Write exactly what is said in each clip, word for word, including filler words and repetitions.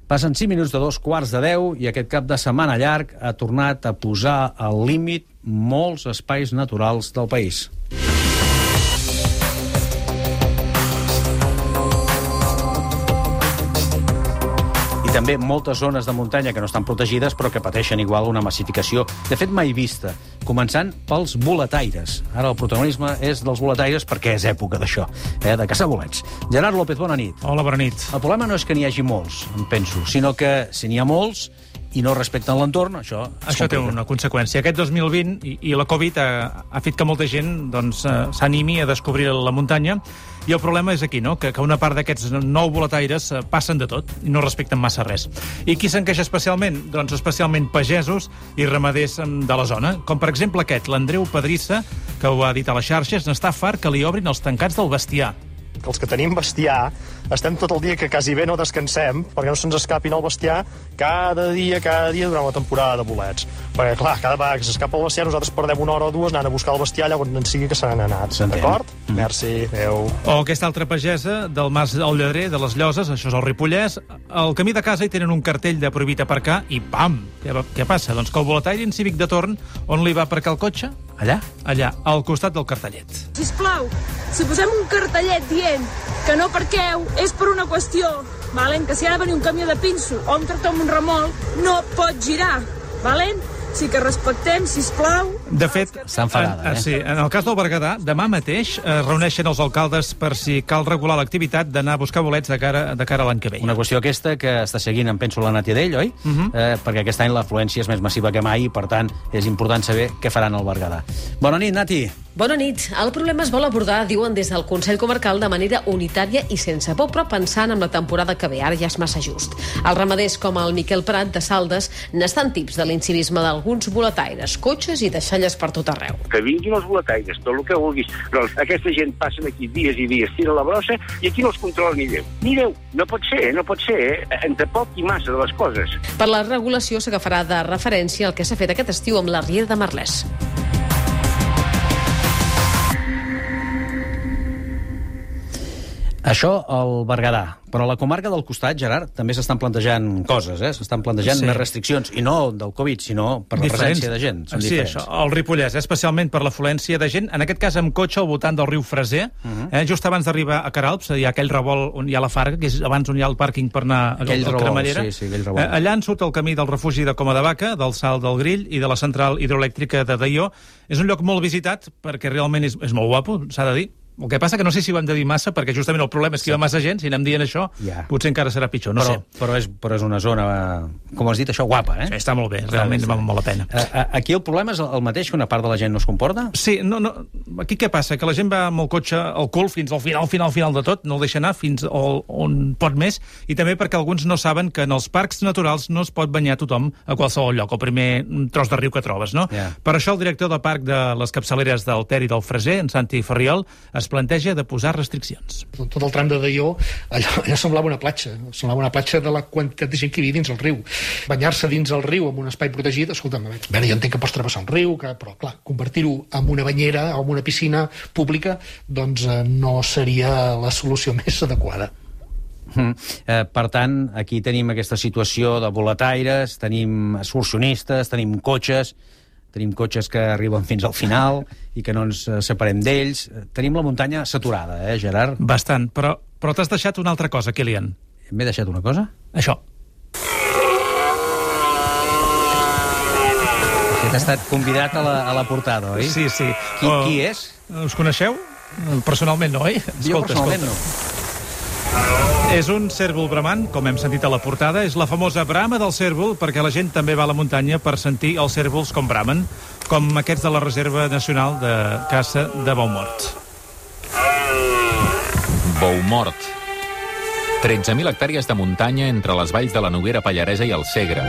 Passen cinc minuts de dos quarts de deu i aquest cap de setmana llarg ha tornat a posar al límit molts espais naturals del país. I també moltes zones de muntanya que no estan protegides però que pateixen igual una massificació, de fet mai vista, començant pels boletaires. Ara el protagonisme és dels boletaires perquè és època d'això, eh, de caçar bolets. Gerard López, bona nit. Hola, bona nit. El problema no és que n'hi hagi molts, em penso, sinó que si n'hi ha molts i no respecten l'entorn, això es Això té complica. una conseqüència. Aquest dos mil vint i, i la Covid ha, ha fet que molta gent doncs, eh, s'animi a descobrir la muntanya, i el problema és aquí, no? que, que una part d'aquests nou boletaires eh, passen de tot i no respecten massa res. I qui se'n queixa especialment? Doncs especialment pagesos i ramaders em, de la zona, com per exemple aquest, l'Andreu Pedrissa, que ho ha dit a les xarxes, n'està fart que li obrin els tancats del bestiar. Els que tenim bestiar estem tot el dia que quasi bé no descansem perquè no se'ns escapin al bestiar cada dia, cada dia durant la temporada de bolets. Perquè, clar, cada vegada que s'escapa el bestiar nosaltres perdem una hora o dues anant a buscar el bestiar allà on sigui que se n'han anat. D'acord? Mm. Merci, adeu. O aquesta altra pagesa del Mas al Lledrer, de les Lloses, això és el Ripollès, al camí de casa hi tenen un cartell de prohibit aparcar i pam! Què, què passa? Doncs que el boletaire Incívic de torn, on li va aparcar el cotxe? Allà? Allà, al costat del cartellet. Sisplau, si posem un cartellet dient que no parqueu és per una qüestió, valen? Que si ha de venir un camió de pinso o un tractor amb un remolc, no pot girar, valen? Sí que respectem, sisplau. De fet, Està enfadada, en, eh? sí, en el cas del Berguedà, demà mateix es reuneixen els alcaldes per si cal regular l'activitat d'anar a buscar bolets de cara, de cara a l'any que ve. Una qüestió aquesta que està seguint, em penso, la Nati Adell, oi? Uh -huh. eh, perquè aquest any l'afluència és més massiva que mai i, per tant, és important saber què faran al Berguedà. Bona nit, Nati. Bona nit. El problema es vol abordar, diuen des del Consell Comarcal, de manera unitària i sense por, però pensant en la temporada que ve. Ara ja és massa just. Els ramaders com el Miquel Prat, de Saldes, n'estan tips de l'incivisme d'alguns boletaires, cotxes i deixalles per tot arreu. Que vinguin els boletaires, tot el que vulguis, però aquesta gent passen aquí dies i dies, tira la brossa, i aquí no els controla ni Déu. Ni Déu. No pot ser, no pot ser, eh? Entre poc i massa de les coses. Per la regulació s'agafarà de referència el que s'ha fet aquest estiu amb la Riera de Merlès. Això al Berguedà. Però a la comarca del costat, Gerard, també s'estan plantejant coses, eh? S'estan plantejant Sí. més restriccions, i no del Covid, sinó per la Diferents. presència de gent. Són sí, diferents. això, el Ripollès, especialment per l'afluència de gent, en aquest cas amb cotxe al voltant del riu Freser, uh -huh. eh, just abans d'arribar a Caralps, hi ha aquell revolt on hi ha la Farga, que és abans on hi ha el pàrquing per anar a Aquell la revolt, Cremallera. sí, sí, aquell revolt. Eh, allà en surt el camí del refugi de Coma de Vaca, del Salt del Grill i de la central hidroelèctrica de Deió. És un lloc molt visitat perquè realment és, és molt guapo, s'ha de dir. El que passa que no sé si ho hem de dir massa, perquè justament el problema és que hi ha massa gent, si anem dient això, Ja. potser encara serà pitjor, no però, sé. Però és, però és una zona, com has dit, això, guapa, eh? Sí, està molt bé, realment val molt la pena. Eh, aquí el problema és el mateix, que una part de la gent no es comporta? Sí, no, no, aquí què passa? Que la gent va amb el cotxe al cul fins al final, final, final de tot, no el deixa anar fins on, on pot més, i també perquè alguns no saben que en els parcs naturals no es pot banyar tothom a qualsevol lloc, el primer tros de riu que trobes, no? Yeah. Per això el director del parc de les capçaleres del Ter i del Freser, en Santi Ferriol, es planteja de posar restriccions. Tot el tram de Deió, allò, allò semblava una platja, semblava una platja de la quantitat de gent que hi havia dins el riu. Banyar-se dins el riu en un espai protegit, escolta'm, a veure, jo entenc que pots travessar un riu, que, però clar, convertir-ho en una banyera o en una piscina pública, doncs eh, no seria la solució més adequada. Mm. Eh, per tant, aquí tenim aquesta situació de boletaires, tenim excursionistes, tenim cotxes, tenim cotxes que arriben fins al final i que no ens separem d'ells. Tenim la muntanya saturada, eh, Gerard? Bastant, però, però t'has deixat una altra cosa, Kilian. M'he deixat una cosa? Això. Aquest ha estat convidat a la, a la portada, oi? Sí, sí. Qui, Oh, qui és? Us coneixeu? Personalment no, oi? Jo personalment no. És un cérvol bramant, com hem sentit a la portada. És la famosa brama del cérvol, perquè la gent també va a la muntanya per sentir els cérvols com bramen, com aquests de la Reserva Nacional de Caça de Boumort. Boumort. tretze mil hectàrees de muntanya entre les valls de la Noguera Pallaresa i el Segre.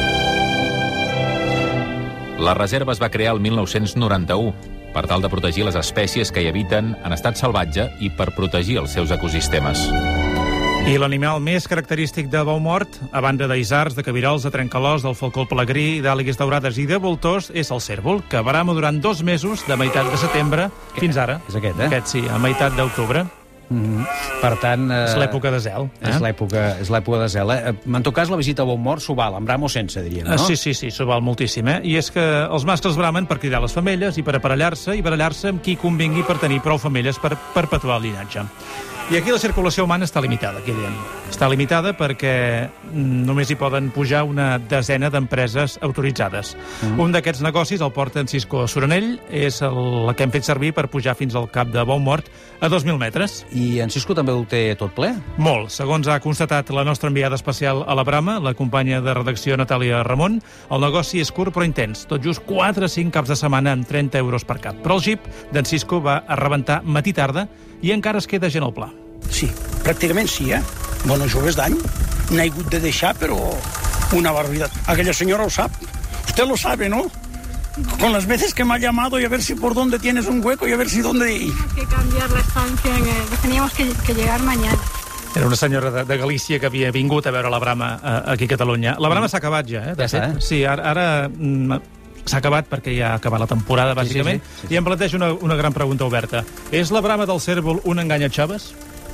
La reserva es va crear el mil nou-cents noranta-u per tal de protegir les espècies que hi habiten en estat salvatge i per protegir els seus ecosistemes. I l'animal més característic de Boumort, a banda d'isards, de cabirols, de trencalòs, del falcó pelegrí, d'àligues daurades i de voltors, és el cérvol, que brama durant dos mesos, de meitat de setembre fins ara. És aquest, eh? Aquest, sí, a meitat d'octubre. Mm-hmm. Per tant... Eh, és l'època de zel. Eh? És l'època és l'època de zel. Eh? En tot cas, la visita a Boumort s'ho val, amb bram o sense, diríem, no? Sí, sí, sí, s'ho val moltíssim, eh? I és que els mascles bramen per cridar les femelles i per aparellar-se, i barallar-se amb qui convingui per tenir prou femelles per perpetuar el llinatge. I aquí la circulació humana està limitada, aquí diem. Està limitada perquè només hi poden pujar una desena d'empreses autoritzades. Mm. Un d'aquests negocis el porta en Cisco Soranell, és el que hem fet servir per pujar fins al cap de Boumort a dos mil metres. I en Cisco també ho té tot ple? Molt. Segons ha constatat la nostra enviada especial a la Brama, la companya de redacció Natàlia Ramon, el negoci és curt però intens. Tot just quatre o cinc caps de setmana amb trenta euros per cap. Però el Jeep d'en Cisco va a rebentar matí-tarda i encara es queda gent al pla. Sí, pràcticament sí, eh? Bueno, joves d'any, n'ha hagut de deixar, però una barbaridad. Aquella senyora ho sap. Usted lo sabe, ¿no? Con las veces que me ha llamado y a ver si por dónde tienes un hueco y a ver si dónde ir. Tenemos que cambiar la estancia, en el... teníamos que, que llegar mañana. Era una senyora de, de Galícia que havia vingut a veure la Brama eh, aquí a Catalunya. La Brama s'ha acabat ja, eh? De ja fet. està, eh? Sí, ara... ara mm, s'ha acabat perquè ja ha acabat la temporada, bàsicament, sí, sí, sí, sí. I em planteja una, una gran pregunta oberta. És la Brama del Cérvol un engany a Chaves?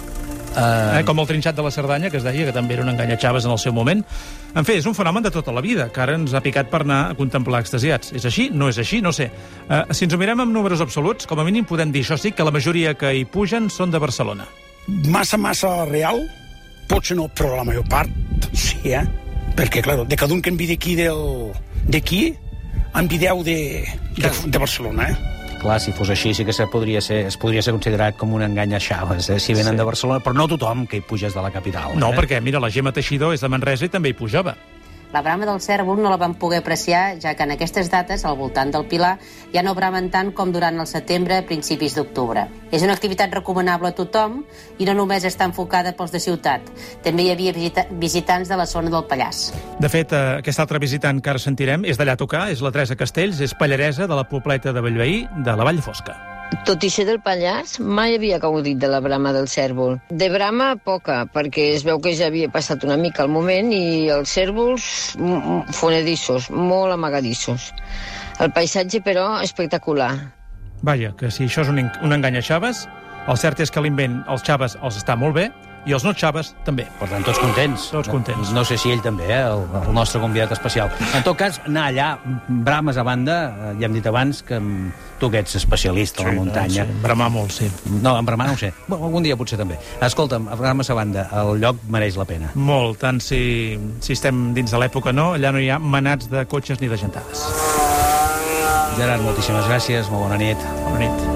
Uh... Eh, com el trinxat de la Cerdanya, que es deia que també era un engany a Chaves en el seu moment. En fi, és un fenomen de tota la vida, que ara ens ha picat per anar a contemplar extasiats. És així? No és així? No sé. Uh, si ens ho mirem amb números absoluts, com a mínim podem dir, això sí, que la majoria que hi pugen són de Barcelona. Massa, massa real? Potser no, però la major part sí, eh? Perquè, clar, de cada un que envidi aquí d'aquí, envidieu de, de, de Barcelona, eh? Clar, si fos així sí que se podria ser, es podria ser considerat com un engany a Chaves, eh? Si venen sí. de Barcelona, però no tothom que hi puges de la capital. No, eh? perquè, mira, la Gemma Teixidor és de Manresa i també hi pujava. La brama del cérvol no la vam poder apreciar, ja que en aquestes dates, al voltant del Pilar, ja no bramen tant com durant el setembre a principis d'octubre. És una activitat recomanable a tothom i no només està enfocada pels de ciutat. També hi havia visita visitants de la zona del Pallars. De fet, eh, aquesta altra visitant que ara sentirem és d'allà a tocar, és la Teresa Castells, és pallaresa de la pobleta de Bellveí, de la Vall Fosca. Tot i ser del Pallars, mai havia gaudit de la brama del cérvol. De brama, poca, perquè es veu que ja havia passat una mica el moment i els cérvols fonedissos, molt amagadissos. El paisatge, però, espectacular. Vaja, que si això és un, un engany a Chaves, el cert és que l'invent als Chaves els està molt bé, i els no Chaves també. Per tant, tots contents. Tots contents. No, no sé si ell també, eh, el, el nostre convidat especial. En tot cas, anar allà, brames a banda, ja hem dit abans que tu que ets especialista sí, a la muntanya. Sí, bramar molt, sí. No, en bramar no ho sé. Bueno, algun dia potser també. Escolta'm, brames a banda, el lloc mereix la pena. Molt, tant si, si estem dins de l'època no, allà no hi ha manats de cotxes ni de gentades. Gerard, moltíssimes gràcies, molt bona nit. Bona nit.